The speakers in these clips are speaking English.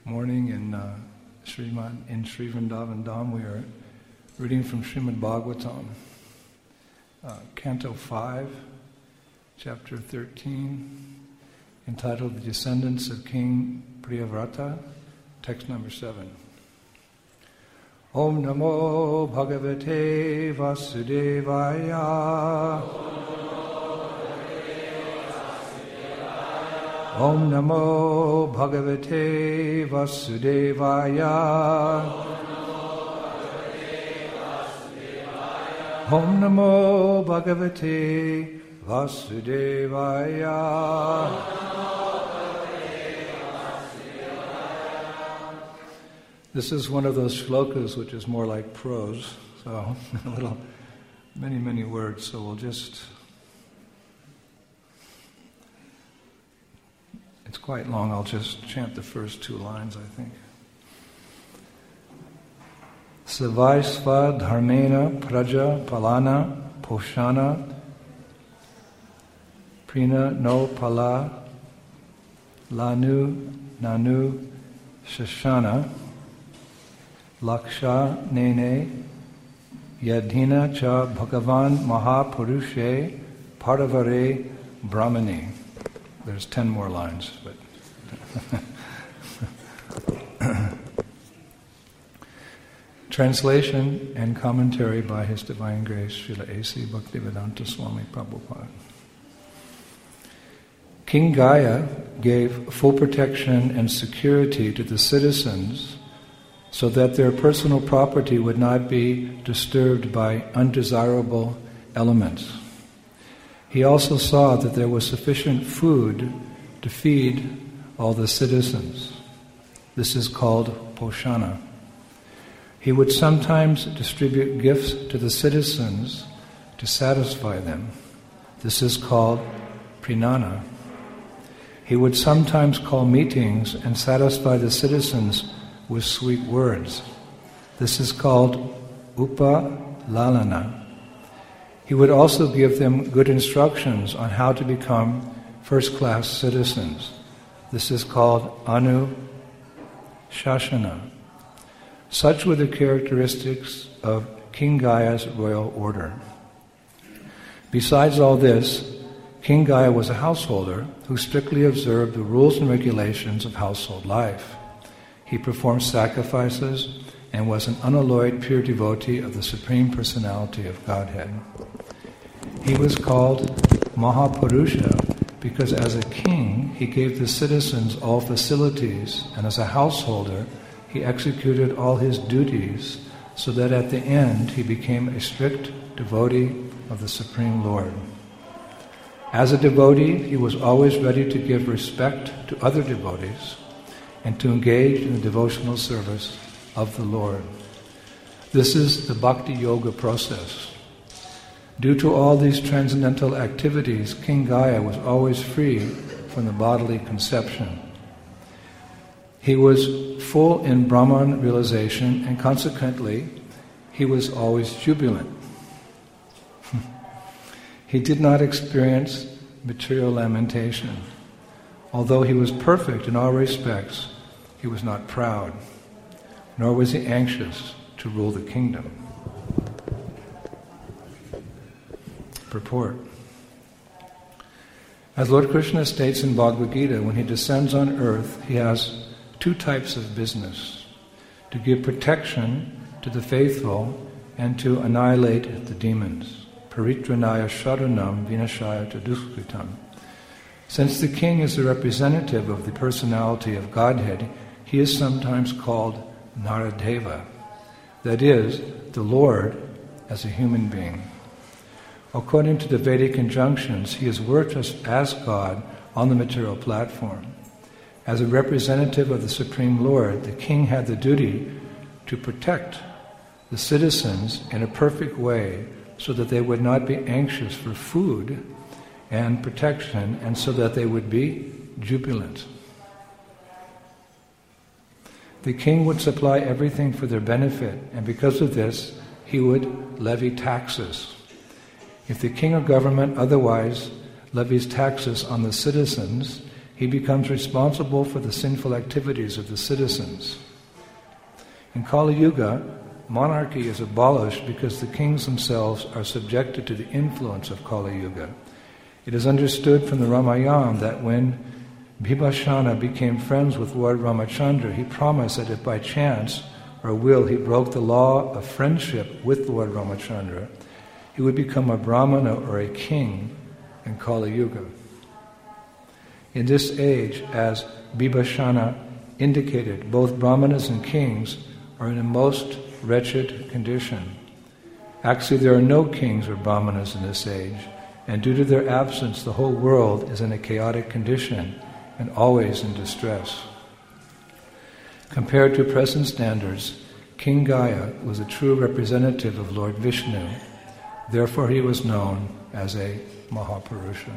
morning in Sri Vrindavan Dham. We are reading from Srimad Bhagavatam, Canto 5, Chapter 13, entitled The Descendants of King Priyavrata, text number 7. Om Namo Bhagavate Vasudevaya. Om Namo Bhagavate Vasudevaya. Om Namo Bhagavate Vasudevaya. This is one of those shlokas which is more like prose, so many words, so we'll just... It's quite long, I'll just chant the first 2 lines, I think. Savaisva dharmena praja palana poshana prina no pala lanu nanu shashana laksha nene yadhina cha bhagavan mahapurushe paravare brahmani. There's 10 more lines, but translation and commentary by His Divine Grace Srila A.C. Bhaktivedanta Swami Prabhupada. King Gaya gave full protection and security to the citizens so that their personal property would not be disturbed by undesirable elements. He also saw that there was sufficient food to feed all the citizens. This is called poshana. He would sometimes distribute gifts to the citizens to satisfy them. This is called prinana. He would sometimes call meetings and satisfy the citizens with sweet words. This is called upalalana. He would also give them good instructions on how to become first-class citizens. This is called anushasana. Such were the characteristics of King Gaya's royal order. Besides all this, King Gaya was a householder who strictly observed the rules and regulations of household life. He performed sacrifices and was an unalloyed pure devotee of the Supreme Personality of Godhead. He was called Mahapurusha because as a king he gave the citizens all facilities, and as a householder he executed all his duties so that at the end he became a strict devotee of the Supreme Lord. As a devotee, he was always ready to give respect to other devotees and to engage in the devotional service of the Lord. This is the Bhakti Yoga process. Due to all these transcendental activities, King Gaya was always free from the bodily conception. He was full in Brahman realization, and consequently, he was always jubilant. He did not experience material lamentation. Although he was perfect in all respects, he was not proud, nor was he anxious to rule the kingdom. Purport. As Lord Krishna states in Bhagavad Gita, when he descends on earth, he has 2 types of business: to give protection to the faithful and to annihilate the demons. Paritranaya sharanam vinashaya taduskritam. Since the king is the representative of the personality of Godhead, he is sometimes called Naradeva, that is, the Lord as a human being. According to the Vedic injunctions, he is worked as God on the material platform. As a representative of the Supreme Lord, the king had the duty to protect the citizens in a perfect way so that they would not be anxious for food and protection, and so that they would be jubilant. The king would supply everything for their benefit, and because of this, he would levy taxes. If the king or government otherwise levies taxes on the citizens, he becomes responsible for the sinful activities of the citizens. In Kali Yuga, monarchy is abolished because the kings themselves are subjected to the influence of Kali Yuga. It is understood from the Ramayana that when Bibhishana became friends with Lord Ramachandra, he promised that if by chance or will he broke the law of friendship with Lord Ramachandra, he would become a Brahmana or a king in Kali Yuga. In this age, as Bibhishana indicated, both Brahmanas and kings are in a most wretched condition. Actually, there are no kings or Brahmanas in this age, and due to their absence, the whole world is in a chaotic condition and always in distress. Compared to present standards, King Gaya was a true representative of Lord Vishnu. Therefore, he was known as a Mahapurusha.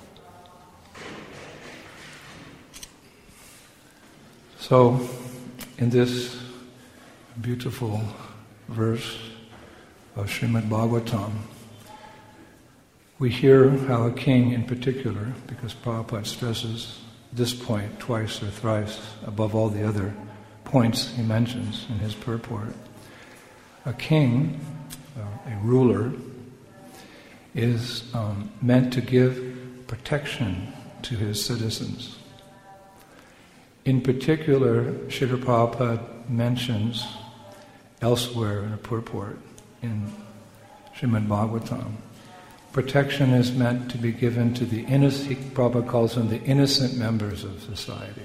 So, in this beautiful verse of Srimad Bhagavatam, we hear how a king in particular, because Prabhupada stresses this point twice or thrice above all the other points he mentions in his purport, a king, a ruler, is meant to give protection to his citizens. In particular, Srila Prabhupada mentions elsewhere in a purport in Srimad Bhagavatam, protection is meant to be given to the innocent, Prabhupada calls them the innocent members of society.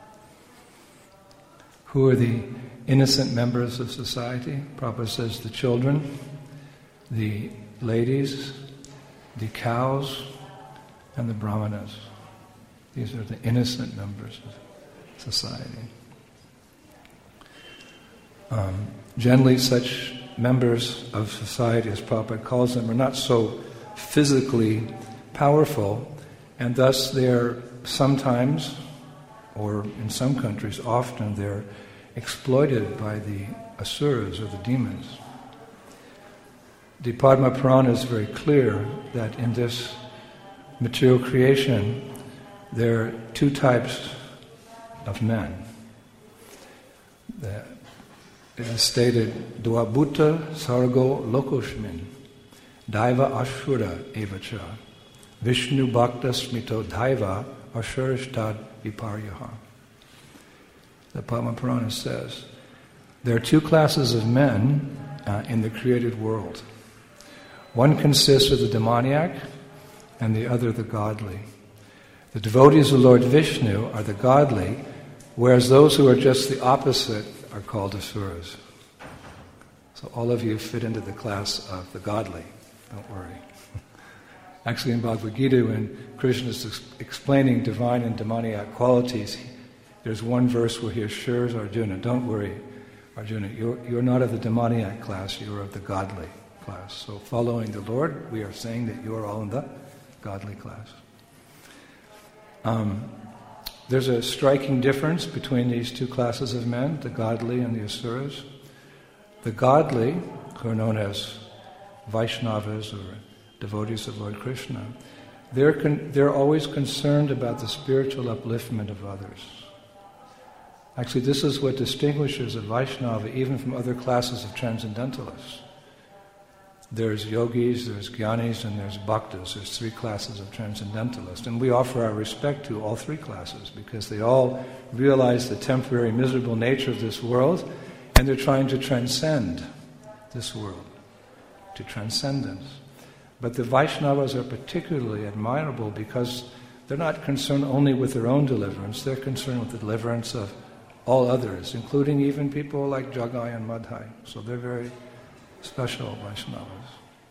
Who are the innocent members of society? Prabhupada says the children, the ladies, the cows, and the brahmanas. These are the innocent members of society. Generally, such members of society, as Prabhupada calls them, are not so physically powerful, and thus they're sometimes, or in some countries often, they're exploited by the asuras or the demons. The Padma Purana is very clear that in this material creation there are two types of men. It is stated, Dvabhuta Sargo Lokoshmin, Daiva Ashura Evacha, Vishnu Bhakta Smito Daiva Ashurishtad Viparyaha. The Padma Purana says, there are two classes of men in the created world. One consists of the demoniac and the other the godly. The devotees of Lord Vishnu are the godly, whereas those who are just the opposite are called asuras. So all of you fit into the class of the godly. Don't worry. Actually, in Bhagavad Gita, when Krishna is explaining divine and demoniac qualities, there's one verse where he assures Arjuna, don't worry, Arjuna, you're not of the demoniac class, you're of the godly class. So following the Lord, we are saying that you are all in the godly class. There's a striking difference between these two classes of men, the godly and the asuras. The godly, who are known as Vaishnavas or devotees of Lord Krishna, they're always concerned about the spiritual upliftment of others. Actually, this is what distinguishes a Vaishnava even from other classes of transcendentalists. There's yogis, there's jnanis, and there's bhaktas. There's three classes of transcendentalists. And we offer our respect to all three classes because they all realize the temporary, miserable nature of this world, and they're trying to transcend this world, to transcendence. But the Vaishnavas are particularly admirable because they're not concerned only with their own deliverance, they're concerned with the deliverance of all others, including even people like Jagai and Madhai. So they're very special Vaishnavas.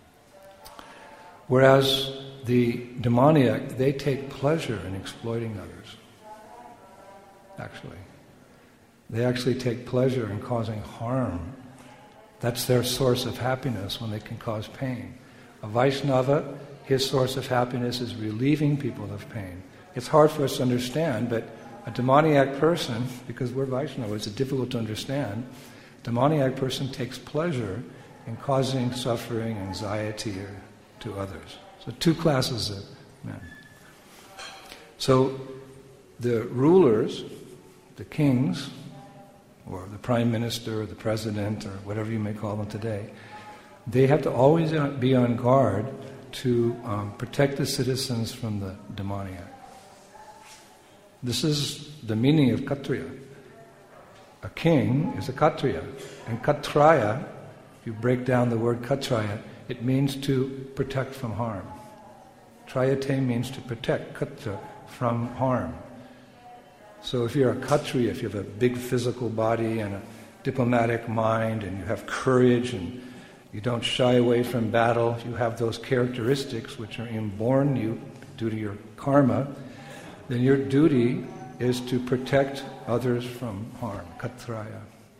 Whereas the demoniac, they take pleasure in exploiting others. Actually. They actually take pleasure in causing harm. That's their source of happiness when they can cause pain. A Vaishnava, his source of happiness is relieving people of pain. It's hard for us to understand, but a demoniac person, because we're Vaishnava, it's difficult to understand, a demoniac person takes pleasure in causing suffering, anxiety to others. So two classes of men. So the rulers, the kings, or the prime minister, or the president, or whatever you may call them today, they have to always be on guard to protect the citizens from the demoniac. This is the meaning of Kshatriya. A king is a Kshatriya. And Kshatriya, if you break down the word Kshatriya, it means to protect from harm. Trayate means to protect, Kshatra, from harm. So if you're a Kshatriya, if you have a big physical body and a diplomatic mind and you have courage and you don't shy away from battle, you have those characteristics which are inborn you due to your karma, then your duty is to protect others from harm, Kshatriya.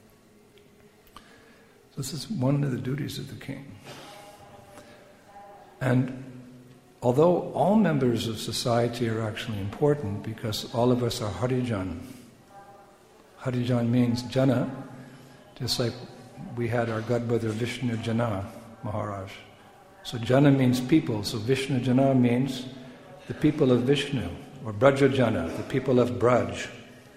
This is one of the duties of the king. And although all members of society are actually important because all of us are Harijan. Harijan means Jana, just like we had our godbrother Vishnu Jana Maharaj. So Jana means people, so Vishnu Jana means the people of Vishnu, or Braja Jana, the people of Braj.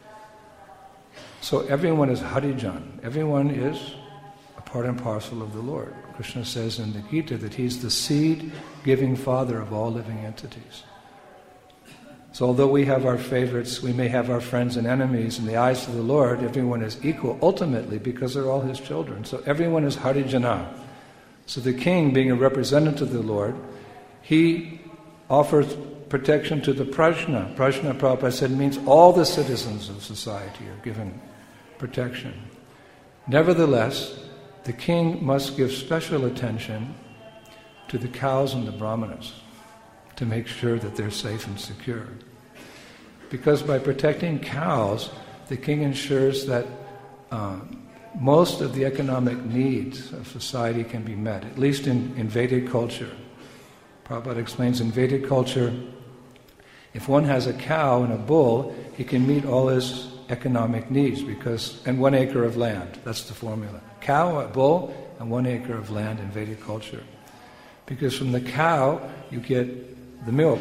So everyone is Harijan, everyone is a part and parcel of the Lord. Krishna says in the Gita that He's the seed-giving father of all living entities. So although we have our favorites, we may have our friends and enemies, in the eyes of the Lord, everyone is equal ultimately because they're all His children. So everyone is Harijana. So the king, being a representative of the Lord, he offers protection to the Prajna. Prajna, Prabhupada said, means all the citizens of society are given protection. Nevertheless, the king must give special attention to the cows and the brahmanas to make sure that they're safe and secure. Because by protecting cows, the king ensures that most of the economic needs of society can be met, at least in Vedic culture. Prabhupada explains in Vedic culture, if one has a cow and a bull, he can meet all his economic needs and 1 acre of land. That's the formula. Cow, a bull, and 1 acre of land in Vedic culture. Because from the cow, you get the milk.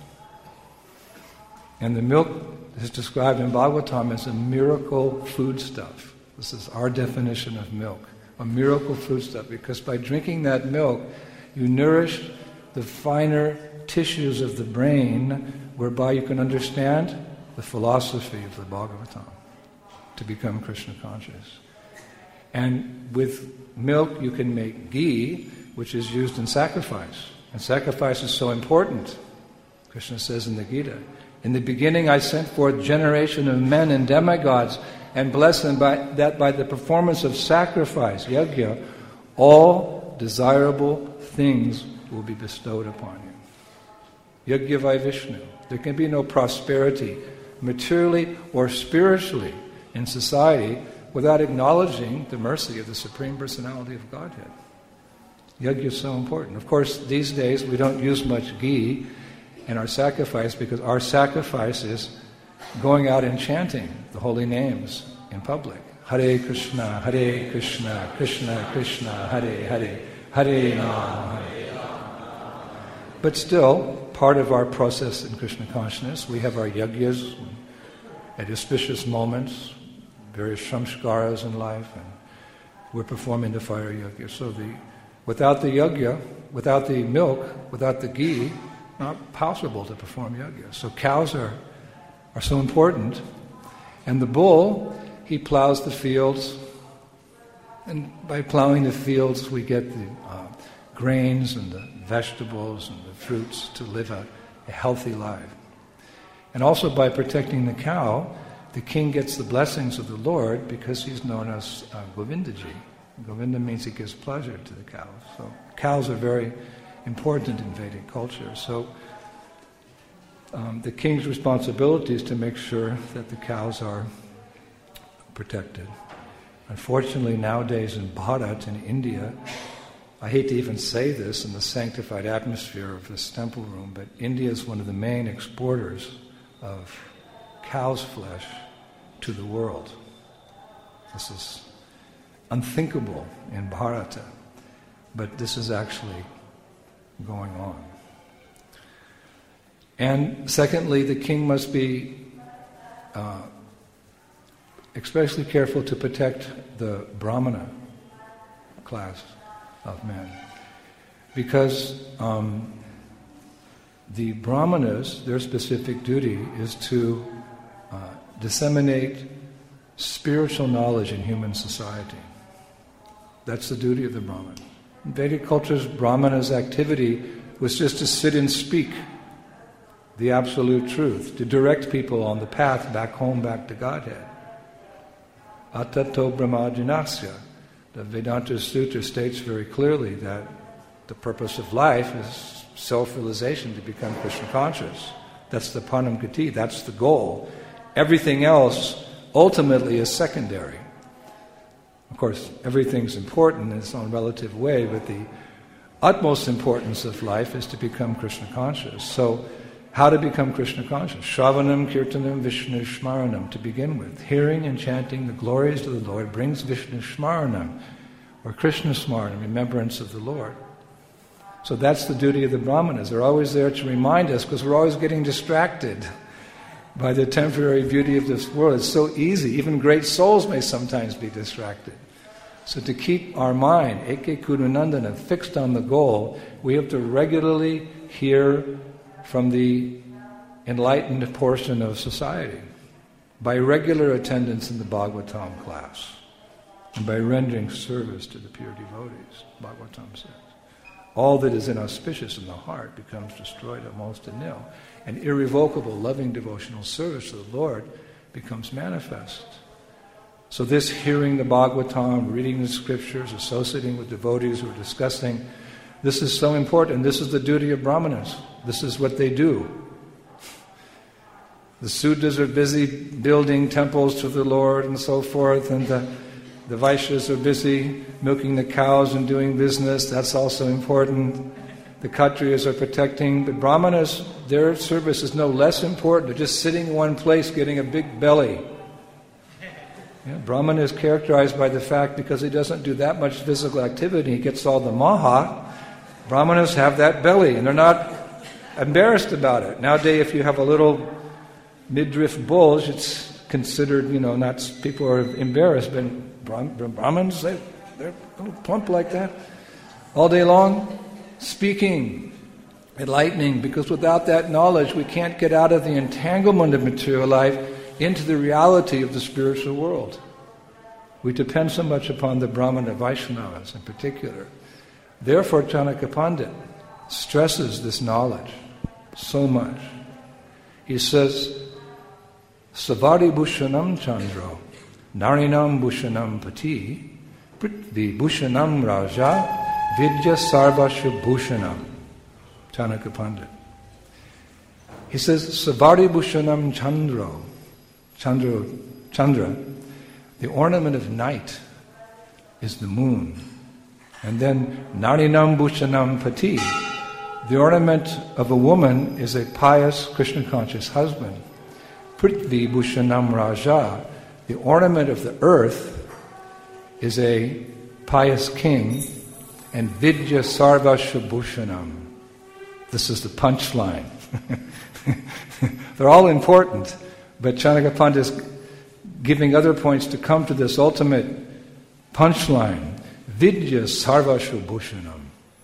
And the milk is described in Bhagavatam as a miracle foodstuff. This is our definition of milk. A miracle foodstuff, because by drinking that milk, you nourish the finer tissues of the brain, whereby you can understand the philosophy of the Bhagavatam to become Krishna conscious. And with milk you can make ghee, which is used in sacrifice. And sacrifice is so important. Krishna says in the Gita, in the beginning I sent forth generation of men and demigods, and blessed them by the performance of sacrifice, yajna, all desirable things will be bestowed upon you. Yajna vai Vishnu. There can be no prosperity, materially or spiritually, in society without acknowledging the mercy of the Supreme Personality of Godhead. Yajna is so important. Of course, these days we don't use much ghee in our sacrifice because our sacrifice is going out and chanting the holy names in public. Hare Krishna, Krishna Krishna, Hare Hare, Hare Rama, Hare Rama. But still, part of our process in Krishna consciousness, we have our yajnas at auspicious moments, various samskaras in life, and we're performing the fire yajna. So without the yajna, without the milk, without the ghee, not possible to perform yajna. So cows are so important. And the bull, he plows the fields, and by plowing the fields we get the grains and the vegetables and the fruits to live a healthy life. And also by protecting the cow, the king gets the blessings of the Lord because he's known as Govindaji. Govinda means he gives pleasure to the cows. So cows are very important in Vedic culture. So the king's responsibility is to make sure that the cows are protected. Unfortunately, nowadays in Bharat, in India, I hate to even say this in the sanctified atmosphere of this temple room, but India is one of the main exporters of cow's flesh to the world. This is unthinkable in Bharata, but this is actually going on. And secondly, the king must be especially careful to protect the Brahmana class of men. Because the Brahmanas, their specific duty is to disseminate spiritual knowledge in human society. That's the duty of the Brahman. In Vedic cultures, Brahmana's activity was just to sit and speak the absolute truth, to direct people on the path back home, back to Godhead. Atato Brahmajinasya. The Vedanta Sutra states very clearly that the purpose of life is self-realization, to become Krishna conscious. That's the Panam Gati, that's the goal. Everything else ultimately is secondary. Of course, everything's important in its own relative way, but the utmost importance of life is to become Krishna conscious. So, how to become Krishna conscious? Shravanam, Kirtanam, Vishnu Shmaranam, to begin with. Hearing and chanting the glories of the Lord brings Vishnu Shmaranam, or Krishna Smaranam, remembrance of the Lord. So that's the duty of the Brahmanas. They're always there to remind us, because we're always getting distracted by the temporary beauty of this world. It's so easy. Even great souls may sometimes be distracted. So to keep our mind, Eke Kurunandana, fixed on the goal, we have to regularly hear from the enlightened portion of society by regular attendance in the Bhagavatam class and by rendering service to the pure devotees, Bhagavatam says. All that is inauspicious in the heart becomes destroyed almost to nil, and irrevocable, loving, devotional service to the Lord becomes manifest. So this hearing the Bhagavatam, reading the scriptures, associating with devotees who are discussing, this is so important. This is the duty of Brahmanas. This is what they do. The Sudras are busy building temples to the Lord and so forth, and the Vaishyas are busy milking the cows and doing business. That's also important. The Kshatriyas are protecting. But Brahmanas, their service is no less important. They're just sitting in one place getting a big belly. Yeah, Brahmana is characterized by the fact, because he doesn't do that much physical activity, he gets all the maha. Brahmanas have that belly, and they're not embarrassed about it. Nowadays, if you have a little midriff bulge, it's considered, not, people are embarrassed, but Brahmins, they're a little plump like that. All day long, speaking, enlightening, because without that knowledge, we can't get out of the entanglement of material life into the reality of the spiritual world. We depend so much upon the Brahmana Vaishnavas in particular. Therefore, Chanakya Pandit stresses this knowledge so much. He says, Savari Bhushanam Chandro, Narinam Bhushanam Pati, Prithvi Bhushanam Raja, Vidya Sarvasya Bhushanam. Chanakya Pandit. He says, Savari Bhushanam Chandra, the ornament of night is the moon. And then Narinam Bhushanam Pati, the ornament of a woman is a pious Krishna-conscious husband. Prithvi Bhushanam Raja, the ornament of the earth is a pious king. And Vidya Sarvasya Bhushanam. This is the punchline. They're all important, but Chanakya Pandit is giving other points to come to this ultimate punchline. Vidya Sarvasya Bhushanam.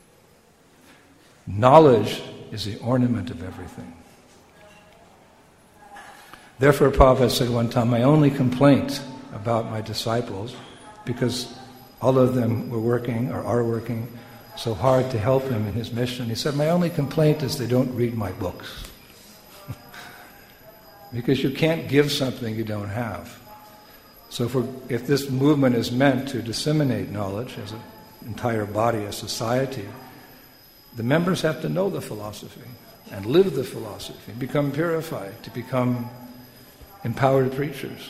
Knowledge is the ornament of everything. Therefore, Prabhupada said one time, my only complaint about my disciples, because all of them were working or are working so hard to help him in his mission, he said, my only complaint is they don't read my books. Because you can't give something you don't have. So if this movement is meant to disseminate knowledge as an entire body, a society, the members have to know the philosophy and live the philosophy, become purified, to become empowered preachers.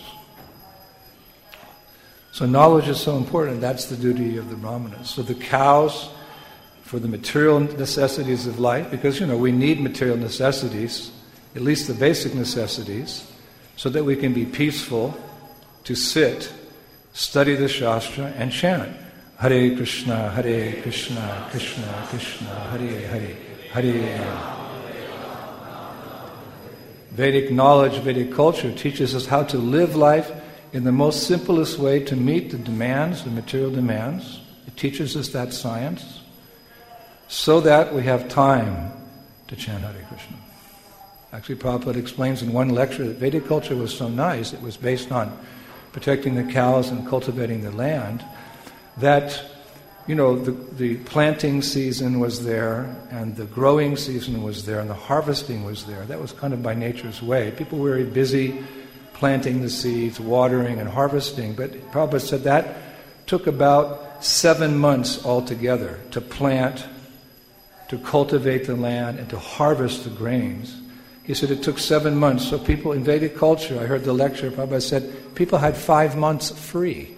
So knowledge is so important. That's the duty of the Brahmanas. So the cows, for the material necessities of life, because we need material necessities, at least the basic necessities, so that we can be peaceful, to sit, study the Shastra, and chant. Hare Krishna, Krishna Krishna, Hare Hare, Hare Rama. Vedic knowledge, Vedic culture teaches us how to live life in the most simplest way to meet the demands, the material demands. It teaches us that science so that we have time to chant Hare Krishna. Actually, Prabhupada explains in one lecture that Vedic culture was so nice, it was based on protecting the cows and cultivating the land, that, the planting season was there, and the growing season was there, and the harvesting was there. That was kind of by nature's way. People were very busy planting the seeds, watering and harvesting, but Prabhupada said that took about 7 months altogether to plant, to cultivate the land, and to harvest the grains. He said it took 7 months. So people in Vedic culture, I heard the lecture, Prabhupada said, people had 5 months free.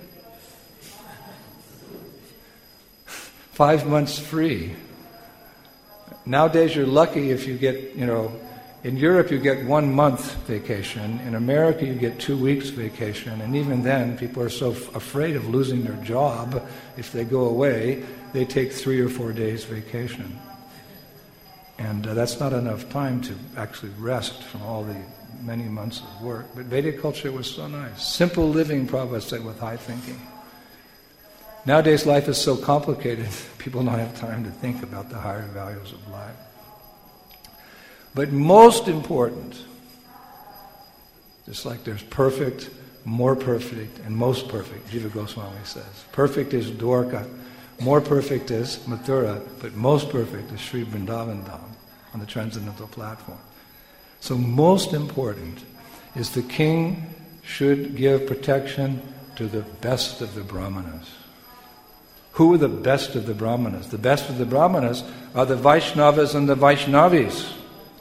5 months free. Nowadays you're lucky if you get, in Europe you get 1 month vacation. In America you get 2 weeks vacation. And even then people are so afraid of losing their job. If they go away, they take 3 or 4 days vacation. And that's not enough time to actually rest from all the many months of work. But Vedic culture was so nice. Simple living, Prabhupada said, with high thinking. Nowadays life is so complicated, people don't have time to think about the higher values of life. But most important, just like there's perfect, more perfect, and most perfect, Jiva Goswami says. Perfect is Dwarka, more perfect is Mathura, but most perfect is Sri Vrindavan Dham on the transcendental platform. So most important is the king should give protection to the best of the Brahmanas. Who are the best of the Brahmanas? The best of the Brahmanas are the Vaishnavas and the Vaishnavis.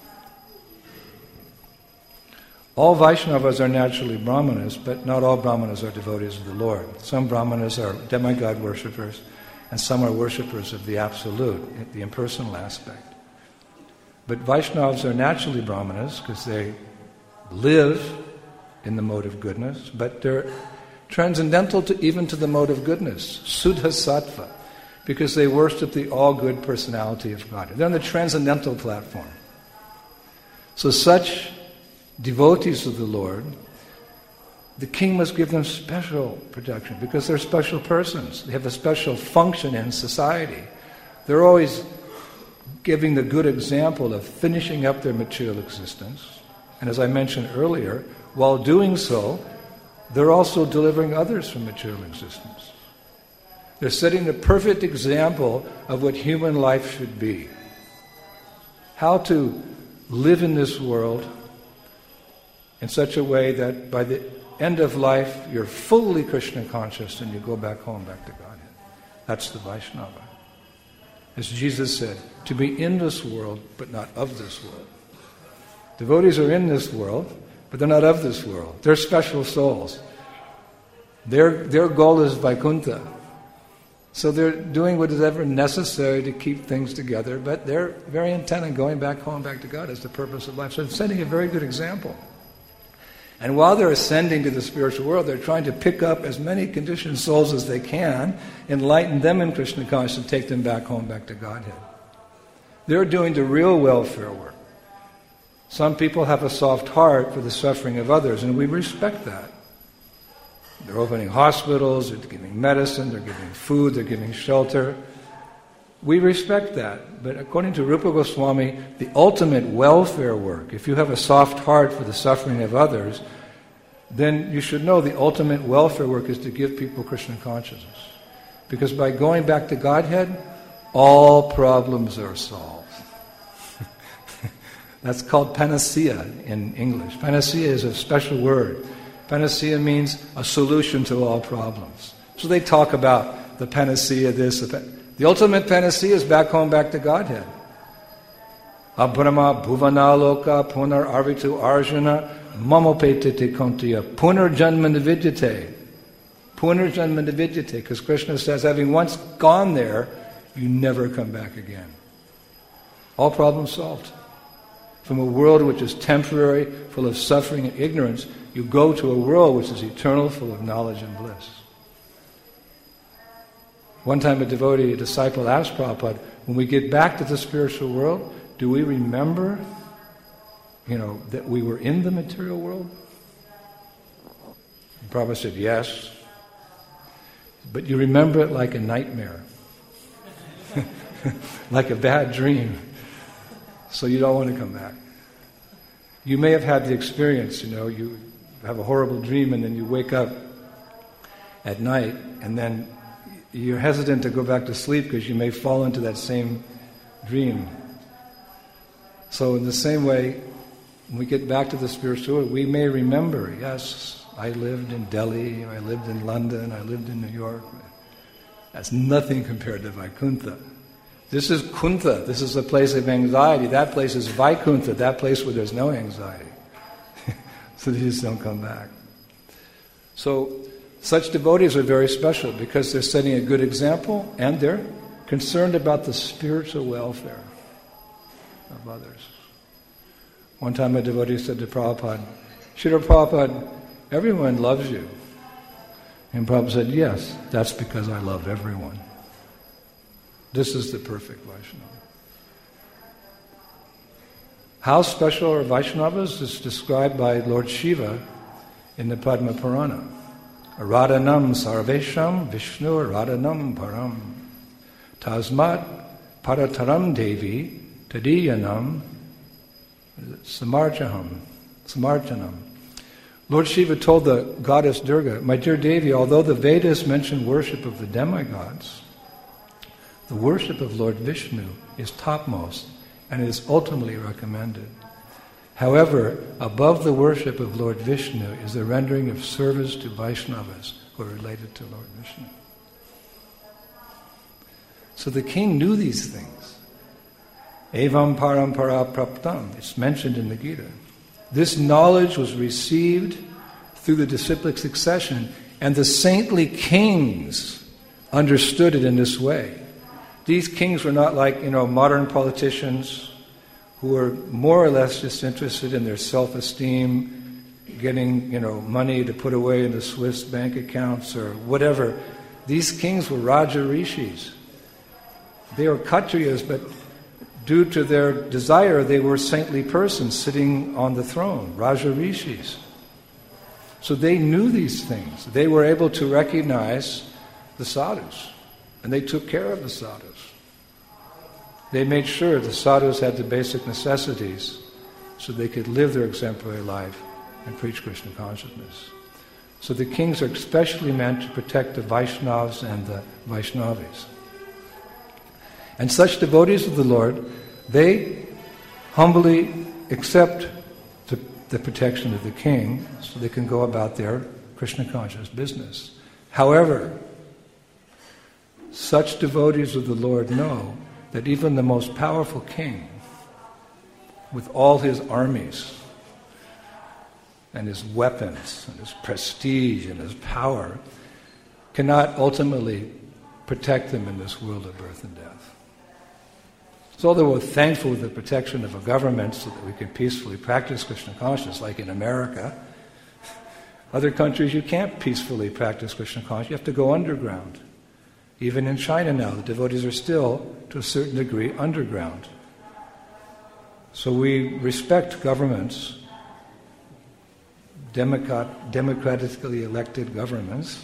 All Vaishnavas are naturally Brahmanas, but not all Brahmanas are devotees of the Lord. Some Brahmanas are demigod worshippers, and some are worshippers of the Absolute, the impersonal aspect. But Vaishnavas are naturally Brahmanas because they live in the mode of goodness, but they're transcendental even to the mode of goodness, Suddha Sattva, because they worship the all-good personality of God. They're on the transcendental platform. So such devotees of the Lord, the king must give them special protection because they're special persons. They have a special function in society. They're always giving the good example of finishing up their material existence. And as I mentioned earlier, while doing so, they're also delivering others from material existence. They're setting the perfect example of what human life should be. How to live in this world in such a way that by the end of life you're fully Krishna conscious and you go back home, back to Godhead. That's the Vaishnava. As Jesus said, to be in this world but not of this world. Devotees are in this world, but they're not of this world. They're special souls. Their goal is Vaikuntha. So they're doing what is ever necessary to keep things together, but they're very intent on going back home, back to God as the purpose of life. So it's setting a very good example. And while they're ascending to the spiritual world, they're trying to pick up as many conditioned souls as they can, enlighten them in Krishna consciousness, and take them back home, back to Godhead. They're doing the real welfare work. Some people have a soft heart for the suffering of others, and we respect that. They're opening hospitals, they're giving medicine, they're giving food, they're giving shelter. We respect that. But according to Rupa Goswami, the ultimate welfare work, if you have a soft heart for the suffering of others, then you should know the ultimate welfare work is to give people Krishna consciousness. Because by going back to Godhead, all problems are solved. That's called panacea in English. Panacea is a special word. Panacea means a solution to all problems. So they talk about the panacea this. The ultimate panacea is back home, back to Godhead. Abrahma bhuvanaloka punar arvitu arjuna mamopetite kontiya punar janmana vidyate. Punar janmana vidyate, because Krishna says, having once gone there, you never come back again. All problems solved. From a world which is temporary, full of suffering and ignorance, you go to a world which is eternal, full of knowledge and bliss. One time a devotee, a disciple asked Prabhupada, when we get back to the spiritual world, do we remember that we were in the material world? Prabhupada said, yes. But you remember it like a nightmare. Like a bad dream. So you don't want to come back. You may have had the experience, you have a horrible dream and then you wake up at night and then you're hesitant to go back to sleep because you may fall into that same dream. So in the same way, when we get back to the spiritual world, we may remember, yes, I lived in Delhi, I lived in London, I lived in New York. That's nothing compared to Vaikuntha. This is Kuntha, this is a place of anxiety. That place is Vaikuntha, that place where there's no anxiety. So they just don't come back. So such devotees are very special because they're setting a good example and they're concerned about the spiritual welfare of others. One time a devotee said to Prabhupada, Srila Prabhupada, everyone loves you. And Prabhupada said, yes, that's because I love everyone. This is the perfect Vaishnava. How special are Vaishnavas is described by Lord Shiva in the Padma Purana. Aradanam sarvesham Vishnu aradanam param tasmat parataram devi tadiyanam samarchanam. Lord Shiva told the goddess Durga, my dear Devi, although the Vedas mention worship of the demigods, the worship of Lord Vishnu is topmost and is ultimately recommended. However, above the worship of Lord Vishnu is the rendering of service to Vaishnavas who are related to Lord Vishnu. So the king knew these things. Evam parampara praptam, it's mentioned in the Gita. This knowledge was received through the disciplic succession, and the saintly kings understood it in this way. These kings were not like, modern politicians who are more or less just interested in their self-esteem, getting, money to put away in the Swiss bank accounts or whatever. These kings were Raja Rishis. They were Kshatriyas, but due to their desire, they were saintly persons sitting on the throne, Raja Rishis. So they knew these things. They were able to recognize the sadhus, and they took care of the sadhus. They made sure the sadhus had the basic necessities so they could live their exemplary life and preach Krishna consciousness. So the kings are especially meant to protect the Vaishnavas and the Vaishnavis. And such devotees of the Lord, they humbly accept the protection of the king so they can go about their Krishna conscious business. However, such devotees of the Lord know that even the most powerful king, with all his armies and his weapons and his prestige and his power, cannot ultimately protect them in this world of birth and death. So although we're thankful for the protection of a government so that we can peacefully practice Krishna consciousness, like in America, other countries you can't peacefully practice Krishna consciousness, you have to go underground. Even in China now, the devotees are still, to a certain degree, underground. So we respect governments, democratically elected governments,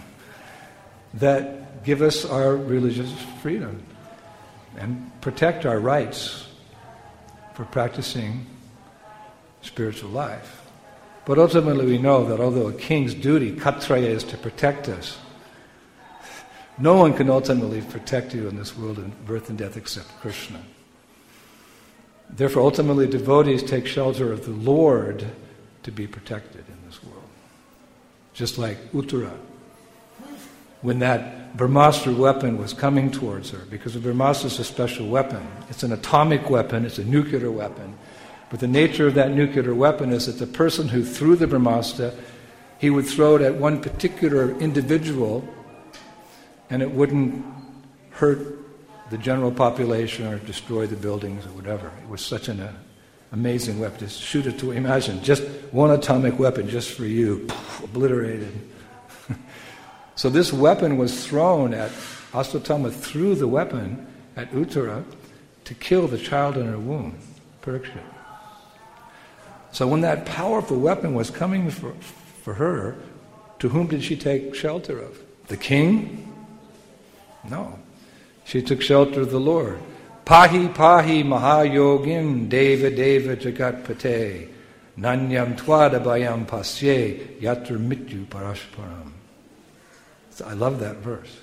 that give us our religious freedom and protect our rights for practicing spiritual life. But ultimately we know that although a king's duty, Kshatriya, is to protect us, no one can ultimately protect you in this world of birth and death except Krishna. Therefore, ultimately, devotees take shelter of the Lord to be protected in this world. Just like Uttara, when that Brahmastra weapon was coming towards her, because the Brahmastra is a special weapon. It's an atomic weapon, it's a nuclear weapon. But the nature of that nuclear weapon is that the person who threw the Brahmastra, he would throw it at one particular individual, and it wouldn't hurt the general population or destroy the buildings or whatever. It was such an amazing weapon. Just shoot it to, imagine, just one atomic weapon just for you, obliterated. So this weapon was thrown at, Aswatthama threw the weapon at Uttara to kill the child in her womb, Parikshit. So when that powerful weapon was coming for her, to whom did she take shelter of? The king? No. She took shelter of the Lord. Pahi pahi mahayogim deva deva jagatpate nanyam tvadabayam pasye yatra mityu parashparam. So I love that verse.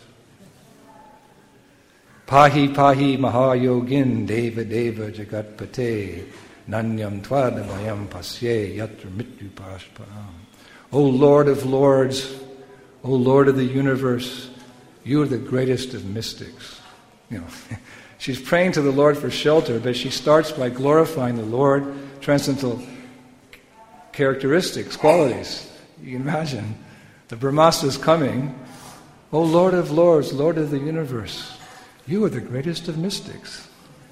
Pahi pahi mahayogin deva deva jagatpate nanyam tvadabayam pasye yatra mityu parashparam. O Lord of Lords, O Lord of the universe, you are the greatest of mystics. She's praying to the Lord for shelter, but she starts by glorifying the Lord, transcendental characteristics, qualities. You can imagine. The Brahmasta is coming. O Lord of Lords, Lord of the universe, you are the greatest of mystics.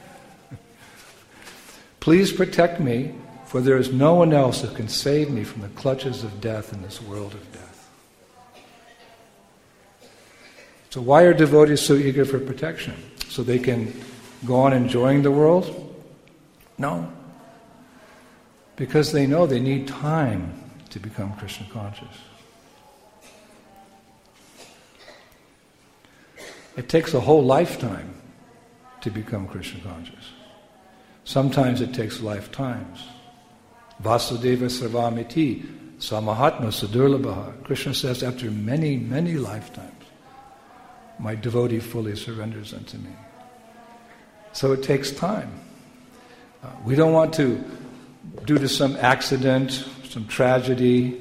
Please protect me, for there is no one else who can save me from the clutches of death in this world of death. So why are devotees so eager for protection? So they can go on enjoying the world? No. Because they know they need time to become Krishna conscious. It takes a whole lifetime to become Krishna conscious. Sometimes it takes lifetimes. Vasudeva sarvamiti samahatma sadurlabha. Krishna says, after many, many lifetimes, my devotee fully surrenders unto me. So it takes time. We don't want to, due to some accident, some tragedy,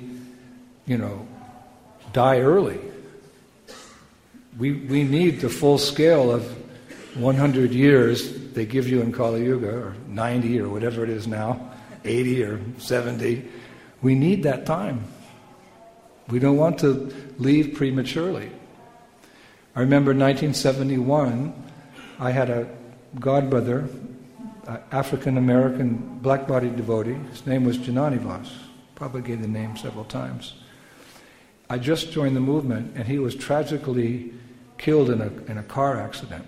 die early. We need the full scale of 100 years they give you in Kali Yuga, or 90 or whatever it is now, 80 or 70. We need that time. We don't want to leave prematurely. I remember 1971, I had a godbrother, African-American black-bodied devotee. His name was Jananivas. Probably gave the name several times. I just joined the movement, and he was tragically killed in a car accident.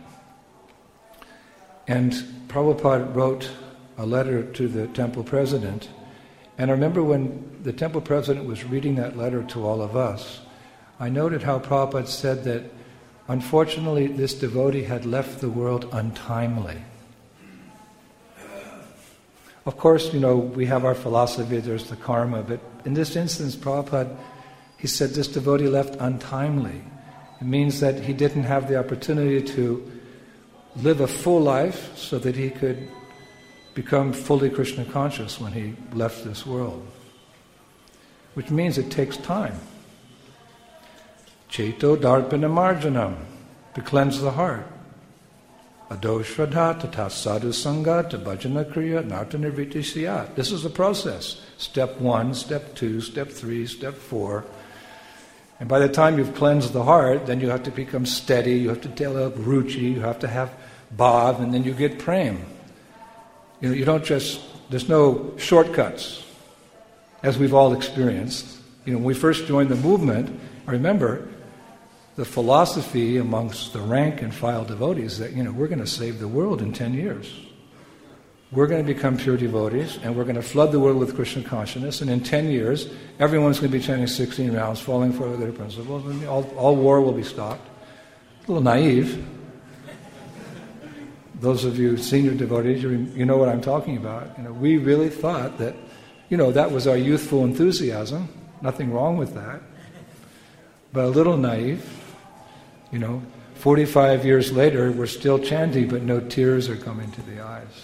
And Prabhupada wrote a letter to the temple president. And I remember when the temple president was reading that letter to all of us, I noted how Prabhupada said that unfortunately this devotee had left the world untimely. Of course, we have our philosophy, there's the karma, but in this instance, Prabhupada, he said this devotee left untimely. It means that he didn't have the opportunity to live a full life so that he could become fully Krishna conscious when he left this world. Which means it takes time. Cheto darpana marjanam, to cleanse the heart. Ado shraddha tata sadhu sangha bhajana kriya narta nirviti siyat. This is the process. Step 1, step 2, step 3, step 4. And by the time you've cleansed the heart, then you have to become steady, you have to develop ruchi, you have to have bhav, and then you get prem. You don't just, there's no shortcuts, as we've all experienced. When we first joined the movement, I remember the philosophy amongst the rank and file devotees that, we're going to save the world in 10 years. We're going to become pure devotees, and we're going to flood the world with Krishna consciousness, and in 10 years, everyone's going to be chanting 16 rounds, falling for their principles, and all war will be stopped. A little naive. Those of you senior devotees, you know what I'm talking about. We really thought that, that was our youthful enthusiasm. Nothing wrong with that. But a little naive. 45 years later, we're still chanting, but no tears are coming to the eyes.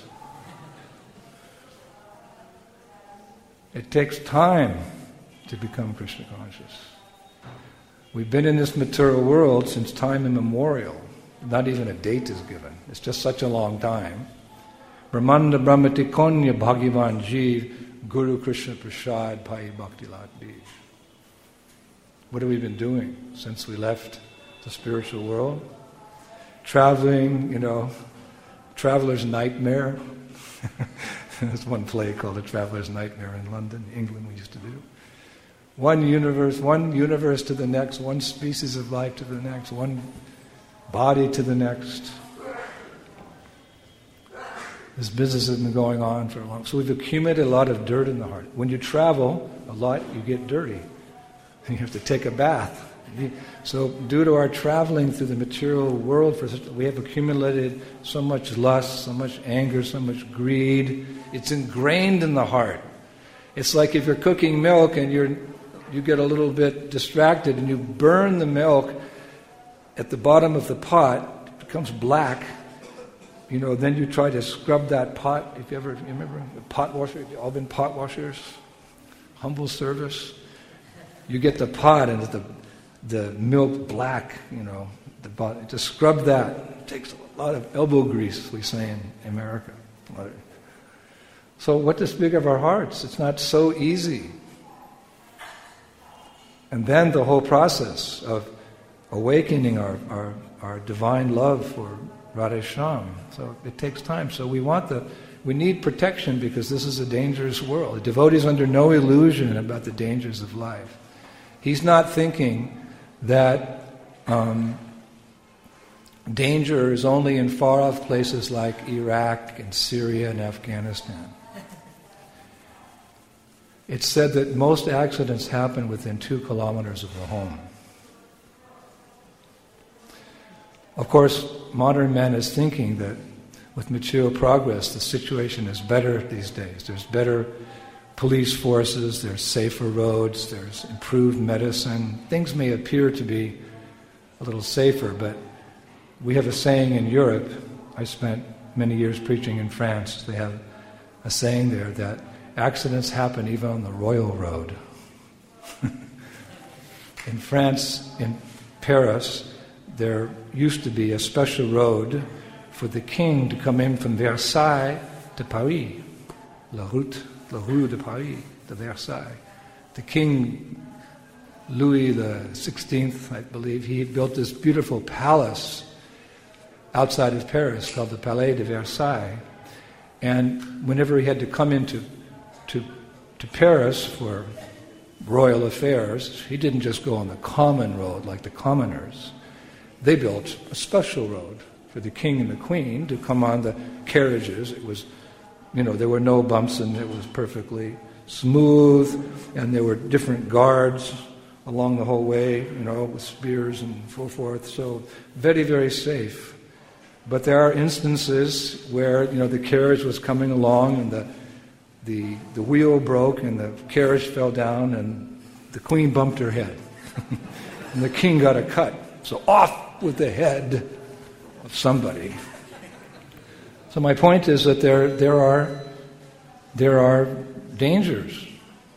It takes time to become Krishna conscious. We've been in this material world since time immemorial. Not even a date is given. It's just such a long time. Brahmanda Brahmati Konya Bhagavan Jeev Guru Krishna Prasad Pai Bhakti Lat Bij. What have we been doing since we left the spiritual world? Traveling, Traveler's Nightmare. There's one play called The Traveler's Nightmare in London, England, we used to do. One universe to the next, one species of life to the next, one body to the next. This business has been going on for a long time. So we've accumulated a lot of dirt in the heart. When you travel a lot, you get dirty. You have to take a bath. So due to our traveling through the material world, we have accumulated so much lust, so much anger, so much greed. It's ingrained in the heart. It's like if you're cooking milk and you get a little bit distracted and you burn the milk at the bottom of the pot, it becomes black. Then you try to scrub that pot. If you remember a pot washer, you've all been pot washers, humble service. You get the pot and the milk black, to scrub that. It takes a lot of elbow grease, we say in America. So what to speak of our hearts? It's not so easy. And then the whole process of awakening our divine love for Radhesham. So it takes time. So we need protection because this is a dangerous world. The devotee is under no illusion about the dangers of life. He's not thinking that danger is only in far-off places like Iraq and Syria and Afghanistan. It's said that most accidents happen within 2 kilometers of the home. Of course, modern man is thinking that with material progress, the situation is better these days. There's better police forces, there's safer roads, there's improved medicine. Things may appear to be a little safer, but we have a saying in Europe. I spent many years preaching in France. They have a saying there that accidents happen even on the royal road. In France, in Paris, there used to be a special road for the king to come in from Versailles to Paris, la rue de Paris, to Versailles. The king, Louis XVI, I believe, he built this beautiful palace outside of Paris called the Palais de Versailles. And whenever he had to come into to Paris for royal affairs, he didn't just go on the common road like the commoners. They built a special road for the king and the queen to come on the carriages. It was, there were no bumps and it was perfectly smooth, and there were different guards along the whole way, with spears and so forth. So very, very safe. But there are instances where, the carriage was coming along and the wheel broke and the carriage fell down and the queen bumped her head. And the king got a cut. So off with the head of somebody. So my point is that there are dangers.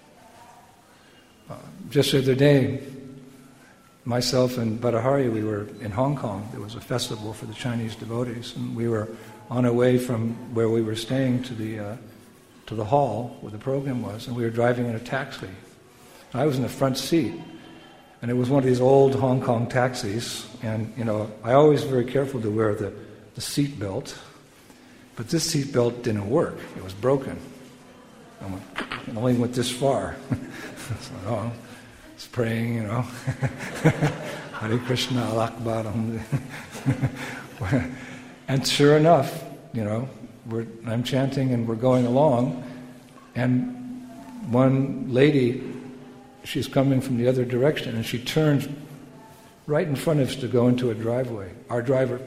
Just the other day, myself and Badahari, we were in Hong Kong. There was a festival for the Chinese devotees, and we were on our way from where we were staying to the hall where the program was, and we were driving in a taxi. I was in the front seat, and it was one of these old Hong Kong taxis, and I always very careful to wear the seat belt, but this seat belt didn't work. It was broken. It only went this far. So, it's praying, Hare Krishna, Allah Akbar. And sure enough, I'm chanting and we're going along, and one lady, she's coming from the other direction, and she turns right in front of us to go into a driveway. Our driver,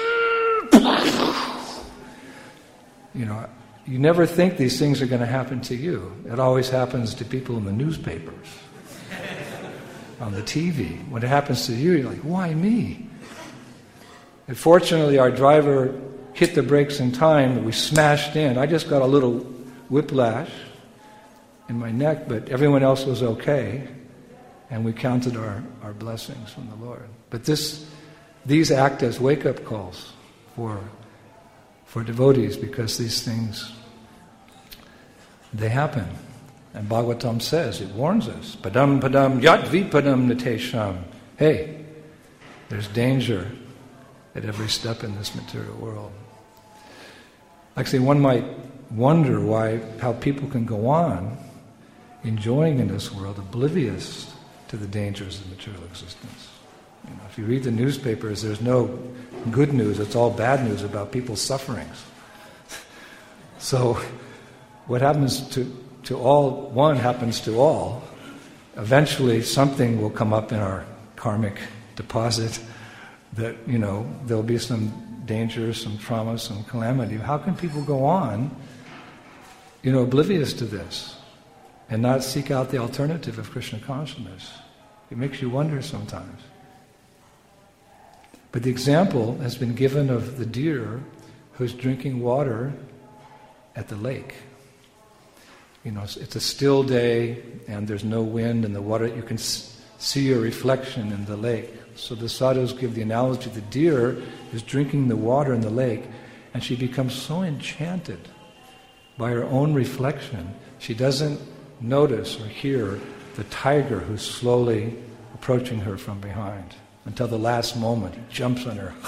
you never think these things are going to happen to you. It always happens to people in the newspapers, on the TV. When it happens to you, you're like, why me? And fortunately, our driver hit the brakes in time, and we smashed in. I just got a little whiplash in my neck, but everyone else was okay, and we counted our blessings from the Lord. But these act as wake-up calls for devotees, because these things, they happen. And Bhagavatam says, it warns us, padam padam yat vipadam natesham. Hey, there's danger at every step in this material world. Actually, one might wonder how people can go on enjoying in this world, oblivious to the dangers of material existence. If you read the newspapers, there's no good news. It's all bad news about people's sufferings. So what happens to all, one happens to all. Eventually something will come up in our karmic deposit that, there'll be some danger, some trauma, some calamity. How can people go on, oblivious to this and not seek out the alternative of Krishna consciousness? It makes you wonder sometimes. But the example has been given of the deer who's drinking water at the lake. It's a still day and there's no wind and the water, you can see your reflection in the lake. So the sadhus give the analogy, the deer is drinking the water in the lake and she becomes so enchanted by her own reflection, she doesn't notice or hear the tiger who's slowly approaching her from behind until the last moment. He jumps on her.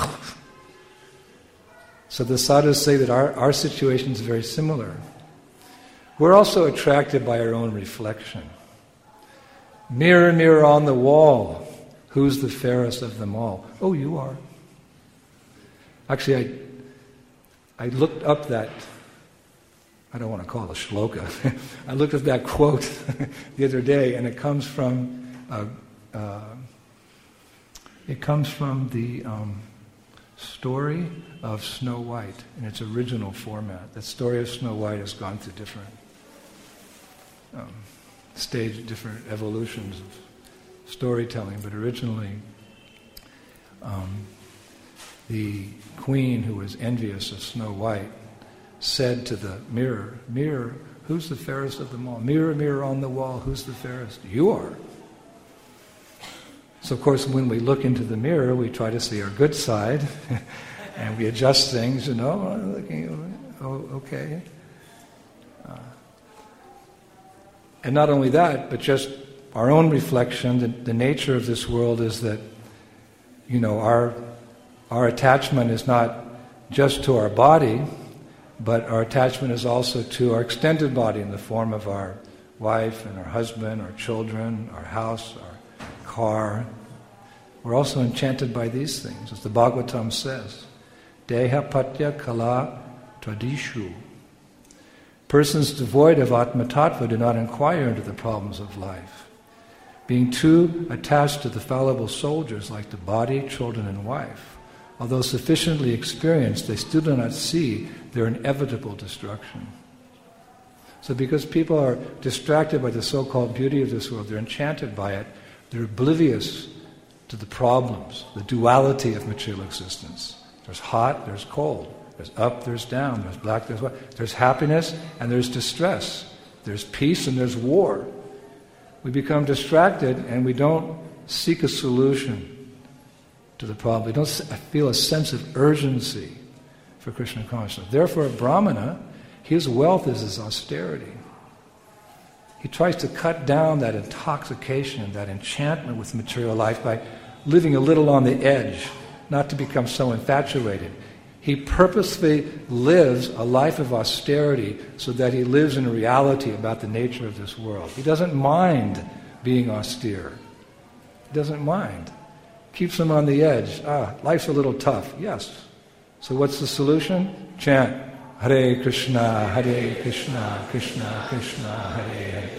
So the sadhus say that our situation is very similar. We're also attracted by our own reflection. Mirror, mirror on the wall, who's the fairest of them all? Oh, you are. Actually, I looked up that, I don't want to call it a shloka. I looked up that quote the other day, and it comes from the story of Snow White in its original format. The story of Snow White has gone through different different evolutions of storytelling, but originally the queen, who was envious of Snow White, said to the mirror, "Mirror, who's the fairest of them all? Mirror, mirror on the wall, who's the fairest? You are." So of course when we look into the mirror, we try to see our good side and we adjust things, okay. And not only that, but just our own reflection. The nature of this world is that, our attachment is not just to our body, but our attachment is also to our extended body in the form of our wife and our husband, our children, our house, our car. We're also enchanted by these things, as the Bhagavatam says. Deha patya kala tradishu. Persons devoid of Atma Tattva do not inquire into the problems of life. Being too attached to the fallible soldiers like the body, children, and wife, although sufficiently experienced, they still do not see their inevitable destruction. So because people are distracted by the so-called beauty of this world, they're enchanted by it, they're oblivious to the problems, the duality of material existence. There's hot, there's cold. There's up, there's down. There's black, there's white. There's happiness and there's distress. There's peace and there's war. We become distracted and we don't seek a solution to the problem. We don't feel a sense of urgency for Krishna consciousness. Therefore, a Brahmana, his wealth is his austerity. He tries to cut down that intoxication, that enchantment with material life by living a little on the edge, not to become so infatuated. He purposely lives a life of austerity so that he lives in reality about the nature of this world. He doesn't mind being austere. He doesn't mind. Keeps him on the edge. Life's a little tough. Yes. So what's the solution? Chant Hare Krishna, Hare Krishna, Krishna Krishna, Hare Hare.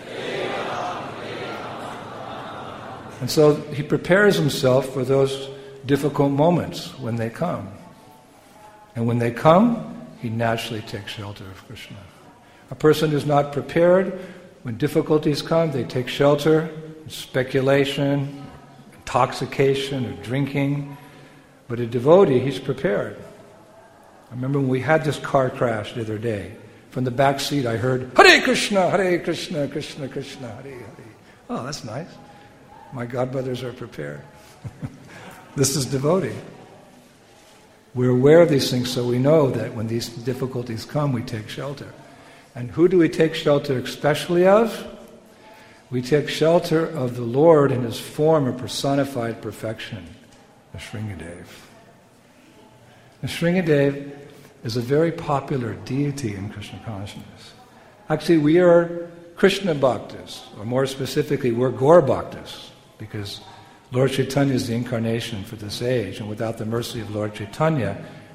And so he prepares himself for those difficult moments when they come. And when they come, he naturally takes shelter of Krishna. A person who's not prepared, when difficulties come, they take shelter in speculation, intoxication, or drinking. But a devotee, he's prepared. I remember when we had this car crash the other day. From the back seat I heard, Hare Krishna, Hare Krishna, Krishna Krishna, Hare Hare. Oh, that's nice. My godbrothers are prepared. This is devotee. We're aware of these things, so we know that when these difficulties come, we take shelter. And who do we take shelter especially of? We take shelter of the Lord in his form of personified perfection, the Shringadev. The Shringadev is a very popular deity in Krishna consciousness. Actually, we are Krishna Bhaktas, or more specifically, we're Gaur Bhaktas, because Lord Chaitanya is the incarnation for this age, and without the mercy of Lord Chaitanya,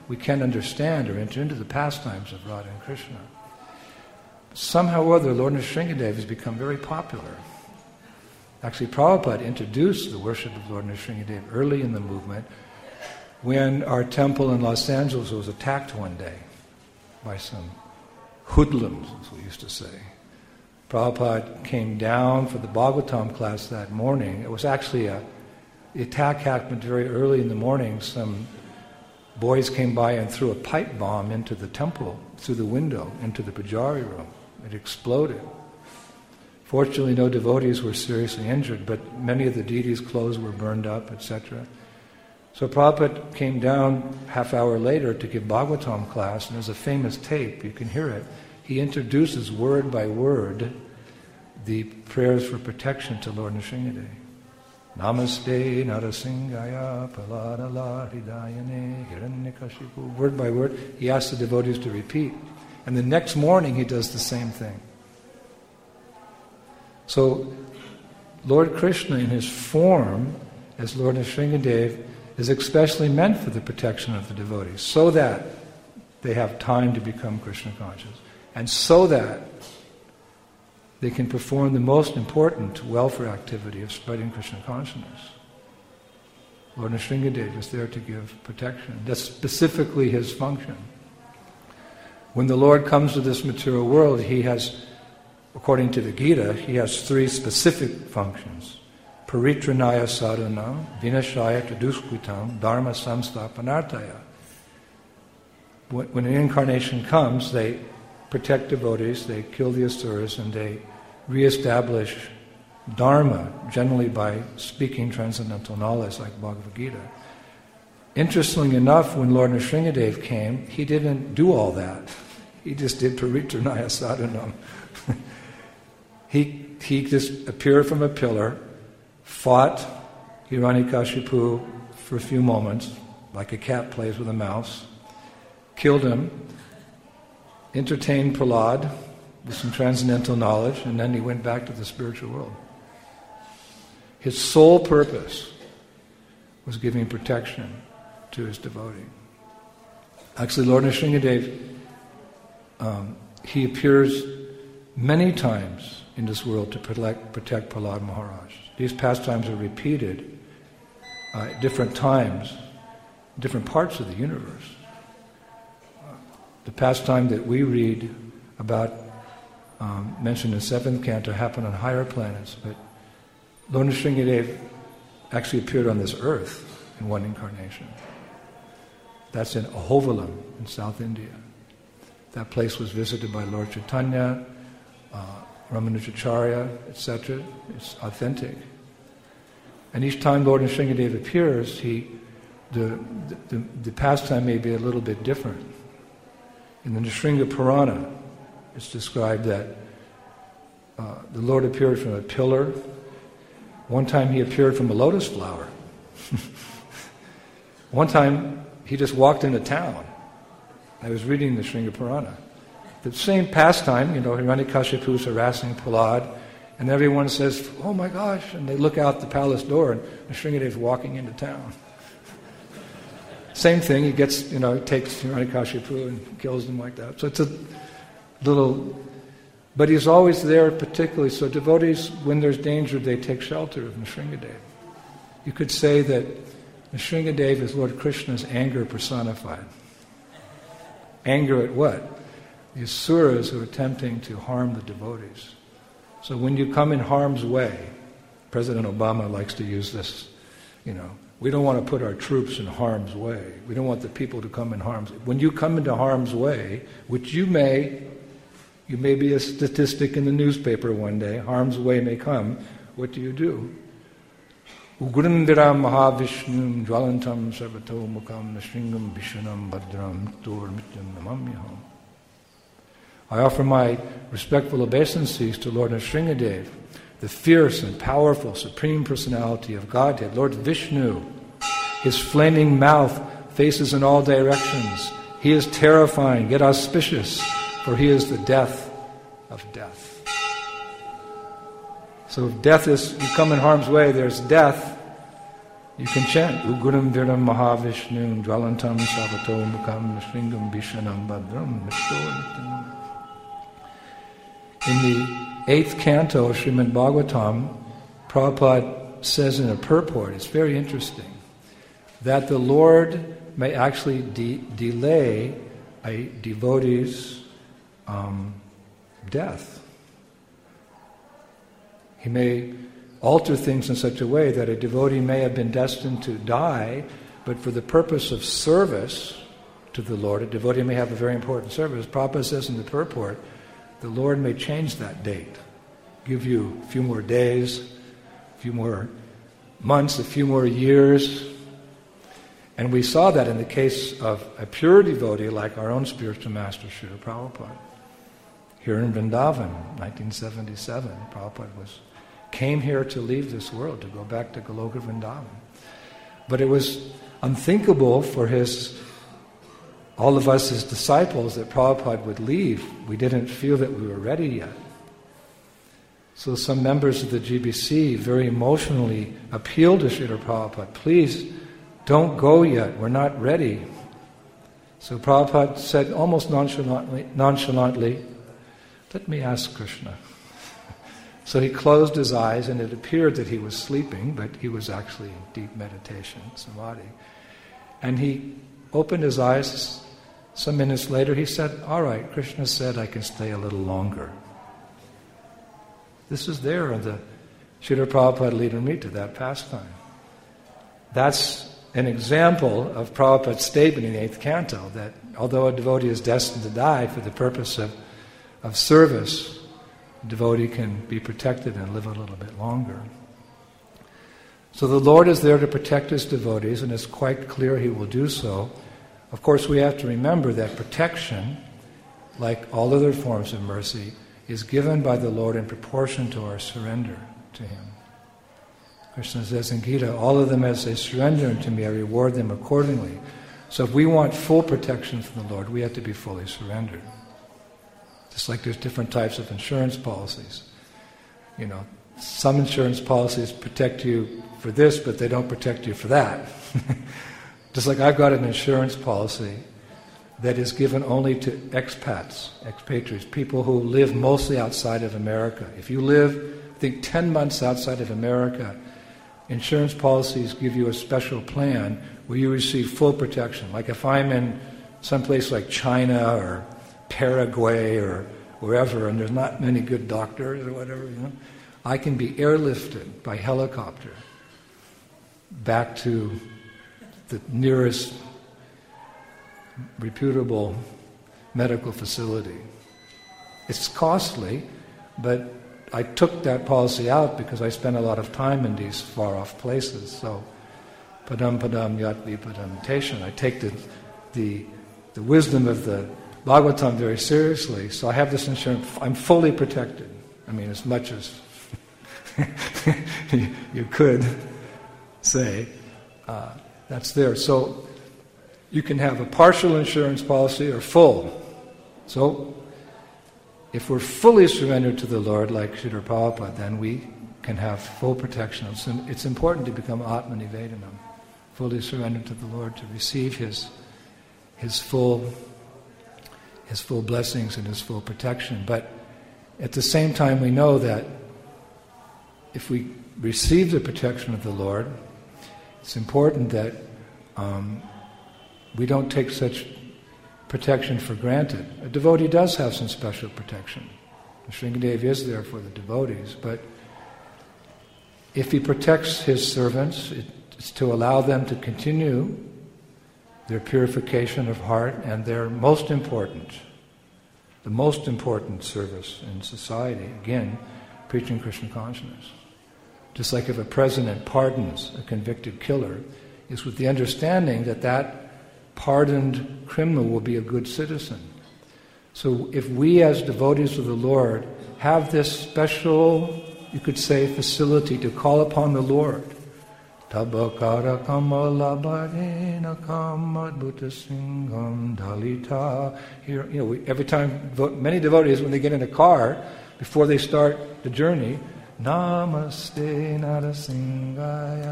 we can't understand or enter into the pastimes of Radha and Krishna. Somehow or other, Lord Nrsingadev has become very popular. Actually, Prabhupada introduced the worship of Lord Nrsingadev early in the movement when our temple in Los Angeles was attacked one day by some hoodlums, as we used to say. Prabhupada came down for the Bhagavatam class that morning. It was actually the attack happened very early in the morning. Some boys came by and threw a pipe bomb into the temple, through the window, into the pujari room. It exploded. Fortunately, no devotees were seriously injured, but many of the deities' clothes were burned up, etc. So Prabhupada came down half hour later to give Bhagavatam class, and there's a famous tape, you can hear it. He introduces word by word the prayers for protection to Lord Nrsingadev. Namaste Narasingaya Paladala Hridayane Hiranyakashipu. Word by word, he asks the devotees to repeat. And the next morning he does the same thing. So Lord Krishna in his form as Lord Nrsingadev is especially meant for the protection of the devotees, so that they have time to become Krishna conscious, and so that they can perform the most important welfare activity of spreading Krishna consciousness. Lord Nrsingadev is there to give protection. That's specifically his function. When the Lord comes to this material world, he has, according to the Gita, he has three specific functions. Paritranaya sadhanam, vinashaya taduskritam, dharma samsthapanartaya. When an incarnation comes, they protect devotees, they kill the asuras, and they re-establish dharma, generally by speaking transcendental knowledge like Bhagavad Gita. Interestingly enough, when Lord Nrsingadev came, he didn't do all that. He just did paritranaya sadhanam. He just appeared from a pillar, fought Hiranyakashipu for a few moments, like a cat plays with a mouse, killed him, entertained Prahlad with some transcendental knowledge, and then he went back to the spiritual world. His sole purpose was giving protection to his devotee. Actually, Lord Nrsingadev, he appears many times in this world to protect Prahlad Maharaj. These pastimes are repeated at different times, different parts of the universe. The pastime that we read about, mentioned in 7th canto, happened on higher planets, but Lord Nrsingadev actually appeared on this earth in one incarnation. That's in Ahovalam in South India. That place was visited by Lord Chaitanya, Ramanujacharya, etc. It's authentic. And each time Lord Nrsingadev appears, the pastime may be a little bit different. In the Nrsinga Purana, it's described that the Lord appeared from a pillar. One time he appeared from a lotus flower. One time he just walked into town. I was reading the Nrsinga Purana. The same pastime, Hiranyakashipu is harassing Prahlad, and everyone says, "Oh my gosh," and they look out the palace door and Nrsingadev's walking into town. Same thing, he gets, takes Hiranyakashipu and kills him like that. So it's a little, but he's always there particularly, so devotees, when there's danger, they take shelter of Nrsingadev. You could say that Nrsingadev is Lord Krishna's anger personified. Anger at what? The asuras who are attempting to harm the devotees. So when you come in harm's way, President Obama likes to use this, we don't want to put our troops in harm's way. We don't want the people to come in harm's way. When you come into harm's way, which you may be a statistic in the newspaper one day, harm's way may come, what do? Ugrandiram Mahavishnum Jwalantam Sarvato Mukam Nrshingam Vishanam Bhadram Tur Mityam Namamyaham. I offer my respectful obeisances to Lord Nrsingadev, the fierce and powerful Supreme Personality of Godhead, Lord Vishnu. His flaming mouth faces in all directions. He is terrifying yet auspicious, for he is the death of death. So if death is, you come in harm's way, there's death, You can chant Uguram Viram Mahavishnu Dvalantam Savato Mukham Sringam Vishanam Badram Mishto. In the 8th canto of Srimad Bhagavatam, Prabhupada says in a purport, it's very interesting, that the Lord may actually delay a devotee's death. He may alter things in such a way that a devotee may have been destined to die, but for the purpose of service to the Lord, a devotee may have a very important service. Prabhupada says in the purport, the Lord may change that date, give you a few more days, a few more months, a few more years. And we saw that in the case of a pure devotee like our own spiritual master, Srila Prabhupada. Here in Vrindavan, 1977, Prabhupada came here to leave this world, to go back to Goloka Vrindavan. But it was unthinkable for all of us as disciples that Prabhupada would leave. We didn't feel that we were ready yet. So some members of the GBC very emotionally appealed to Srila Prabhupada, please don't go yet, we're not ready. So Prabhupada said almost nonchalantly, let me ask Krishna. So he closed his eyes and it appeared that he was sleeping, but he was actually in deep meditation, samadhi. And he opened his eyes. Some minutes later he said, all right, Krishna said I can stay a little longer. This is there in the Srila Prabhupada Lilamrita, that pastime. That's an example of Prabhupada's statement in the 8th canto, that although a devotee is destined to die for the purpose of service, a devotee can be protected and live a little bit longer. So the Lord is there to protect His devotees, and it's quite clear He will do so. Of course, we have to remember that protection, like all other forms of mercy, is given by the Lord in proportion to our surrender to Him. Krishna says in Gita, all of them as they surrender unto me, I reward them accordingly. So if we want full protection from the Lord, we have to be fully surrendered. Just like there's different types of insurance policies. You know, some insurance policies protect you for this, but they don't protect you for that. Just like I've got an insurance policy that is given only to expats, expatriates, people who live mostly outside of America. If you live, I think, 10 months outside of America, insurance policies give you a special plan where you receive full protection. Like if I'm in some place like China or Paraguay or wherever, and there's not many good doctors or whatever, I can be airlifted by helicopter back to the nearest reputable medical facility. It's costly, but I took that policy out because I spent a lot of time in these far-off places. So, padam padam yat vipadam teshan. I take the wisdom of the Bhagavatam very seriously. So I have this insurance. I'm fully protected. I mean, as much as you could say. That's there. So you can have a partial insurance policy or full. So if we're fully surrendered to the Lord, like Srila Prabhupada, then we can have full protection. It's important to become Atmanivedanam, fully surrendered to the Lord, to receive His full blessings and His full protection. But at the same time, we know that if we receive the protection of the Lord, it's important that we don't take such protection for granted. A devotee does have some special protection. Shringadev is there for the devotees, but if he protects his servants, it's to allow them to continue their purification of heart and their most important service in society, again, preaching Krishna consciousness. Just like if a president pardons a convicted killer, is with the understanding that that pardoned criminal will be a good citizen. So if we as devotees of the Lord have this special, you could say, facility to call upon the Lord, Tabakara kamalabadena kamadbhuta singham dalita. Here, every time, many devotees, when they get in a car, before they start the journey, Namaste Narasingaya.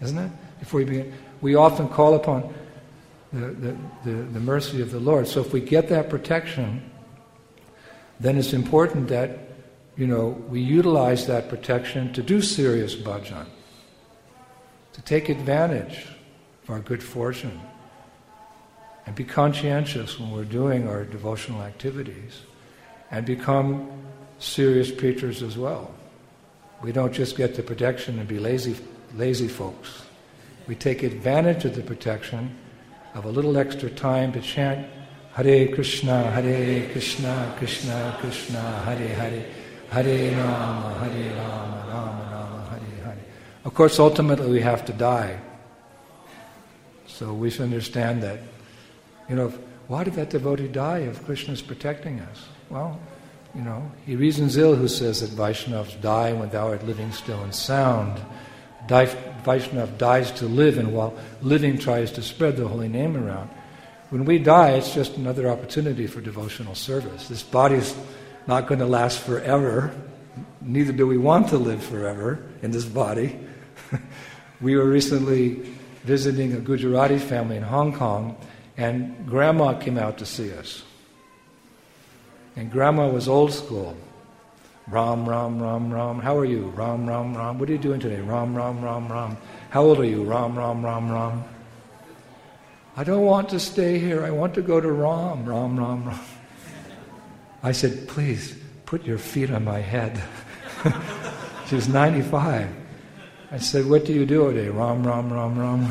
isn't it? Before we begin, we often call upon the mercy of the Lord. So if we get that protection, then it's important that, we utilize that protection to do serious bhajan, to take advantage of our good fortune, and be conscientious when we're doing our devotional activities, and become serious preachers as well. We don't just get the protection and be lazy folks. We take advantage of the protection of a little extra time to chant Hare Krishna, Krishna Krishna, Hare Hare, Hare Rama, Rama Rama, Hare Hare. Of course, ultimately we have to die. So we should understand that, why did that devotee die if Krishna is protecting us? Well, he reasons ill who says that Vaishnavas die when thou art living still and sound. Vaishnava dies to live, and while living tries to spread the holy name around. When we die, it's just another opportunity for devotional service. This body's not going to last forever. Neither do we want to live forever in this body. We were recently visiting a Gujarati family in Hong Kong, and Grandma came out to see us. And Grandma was old school. Ram, Ram, Ram, Ram. How are you? Ram, Ram, Ram. What are you doing today? Ram, Ram, Ram, Ram. How old are you? Ram, Ram, Ram, Ram. I don't want to stay here. I want to go to Ram, Ram, Ram, Ram. I said, please, put your feet on my head. She was 95. I said, what do you do today? Ram, Ram, Ram, Ram.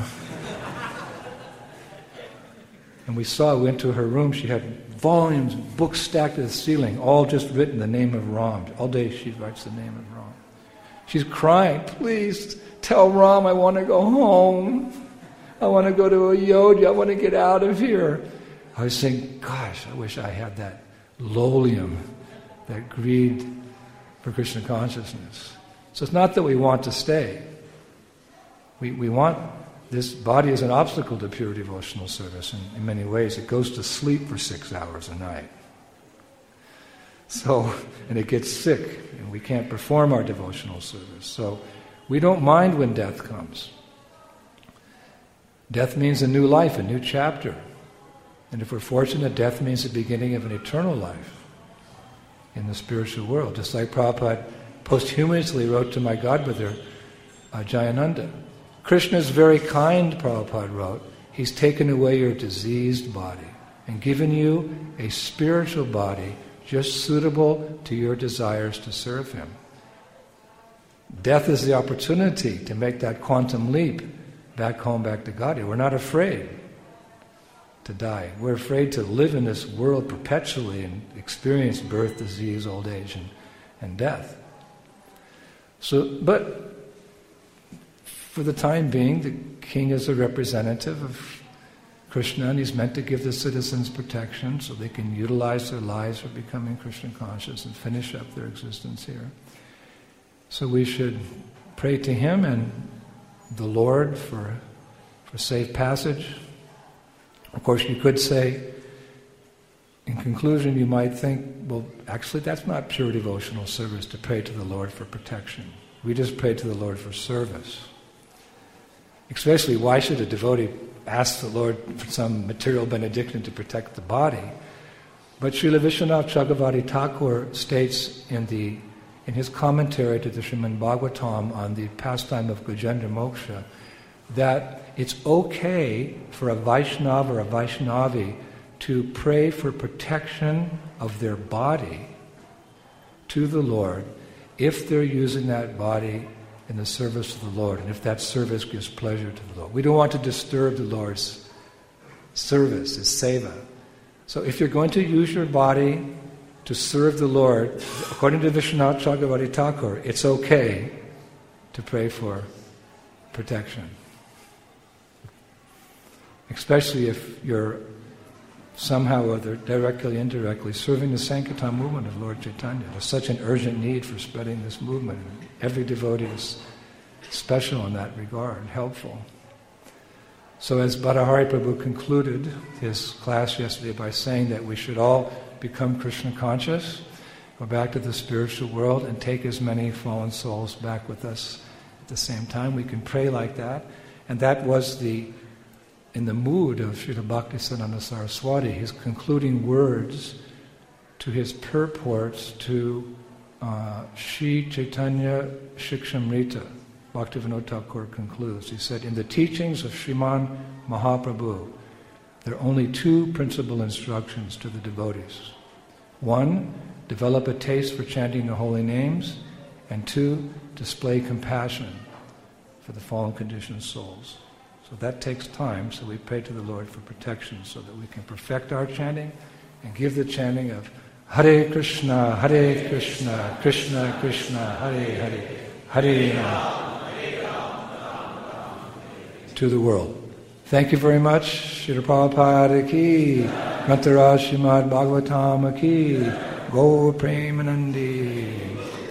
And we went to her room. She had volumes, books stacked to the ceiling, all just written the name of Ram. All day she writes the name of Ram. She's crying, please tell Ram I want to go home. I want to go to a yogi. I want to get out of here. I was saying, gosh, I wish I had that lolium, that greed for Krishna consciousness. So it's not that we want to stay. We want, this body is an obstacle to pure devotional service in many ways. It goes to sleep for 6 hours a night. And it gets sick, and we can't perform our devotional service. So we don't mind when death comes. Death means a new life, a new chapter. And if we're fortunate, death means the beginning of an eternal life in the spiritual world. Just like Prabhupada posthumously wrote to my godbrother, Jayananda. Krishna is very kind, Prabhupada wrote. He's taken away your diseased body and given you a spiritual body just suitable to your desires to serve him. Death is the opportunity to make that quantum leap back home, back to God. We're not afraid to die. We're afraid to live in this world perpetually and experience birth, disease, old age, and death. But for the time being, the king is a representative of Krishna, and he's meant to give the citizens protection so they can utilize their lives for becoming Krishna conscious and finish up their existence here. So we should pray to him and the Lord for safe passage. Of course, you could say, in conclusion, you might think, well, actually, that's not pure devotional service to pray to the Lord for protection. We just pray to the Lord for service. Especially, why should a devotee ask the Lord for some material benediction to protect the body? But Srila Vishwanath Chakravarti Thakur states in his commentary to the Srimad Bhagavatam on the pastime of Gajendra Moksha that it's okay for a Vaishnava or a Vaishnavi to pray for protection of their body to the Lord if they're using that body in the service of the Lord, and if that service gives pleasure to the Lord. We don't want to disturb the Lord's service, his seva. So if you're going to use your body to serve the Lord, according to Vishwanath Chakravarti Thakur, it's okay to pray for protection. Especially if you're somehow or other, directly, indirectly, serving the Sankirtan movement of Lord Chaitanya. There's such an urgent need for spreading this movement. Every devotee is special in that regard, helpful. So as Bhattahari Prabhu concluded his class yesterday by saying that we should all become Krishna conscious, go back to the spiritual world, and take as many fallen souls back with us at the same time. We can pray like that. And that was in the mood of Srila Bhaktisiddhanta Saraswati, his concluding words to his purports to Shri Chaitanya Shikshamrita. Bhaktivinoda Thakur concludes. He said, in the teachings of Sriman Mahaprabhu, there are only two principal instructions to the devotees. One, develop a taste for chanting the holy names, and two, display compassion for the fallen conditioned souls. So that takes time, so we pray to the Lord for protection so that we can perfect our chanting and give the chanting of Hare Krishna, Krishna Krishna, Hare Hare, Hare Rama to the world. Thank you very much. Srila Prabhupada ki, Grantaraj Srimad Bhagavatam ki, Gaur Premanandi.